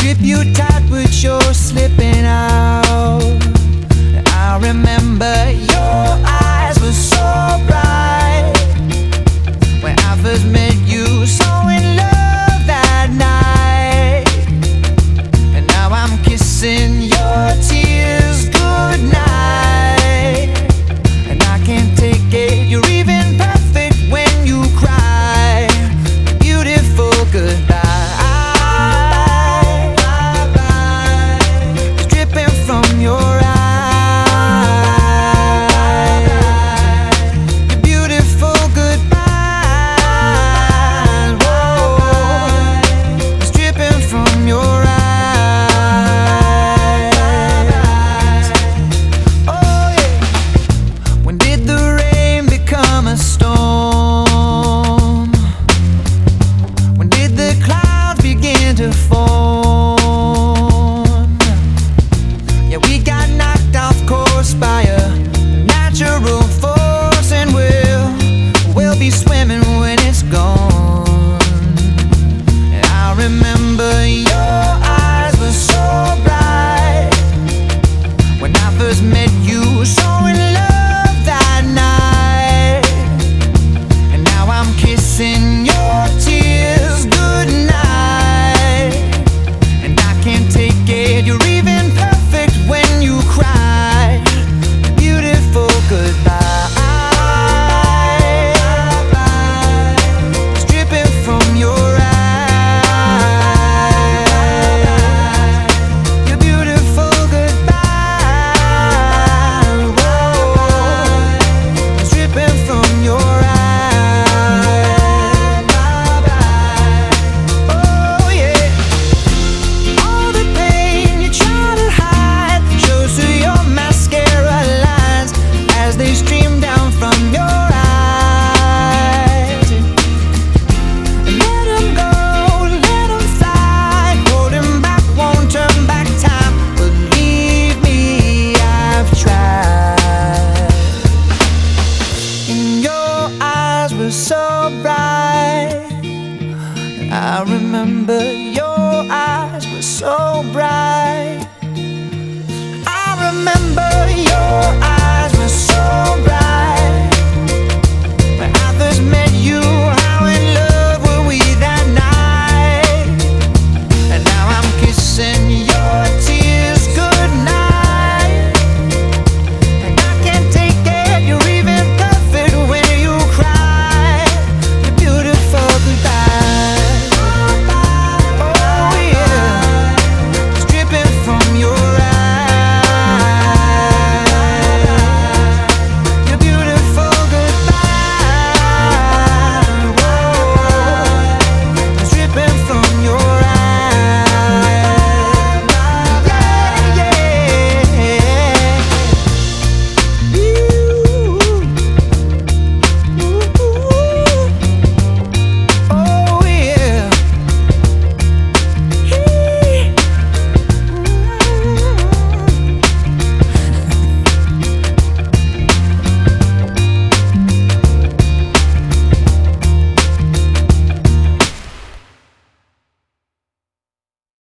grip you tight, but you're slipping out. I remember your eyes were so bright when I first met you, so in love that night. And now I'm kissing your tears goodnight, and I can't take it. You're even perfect when you cry. Beautiful goodbye. To form. Yeah, we got knocked off course by a natural force, and we'll be swimming when it's gone. And I remember you.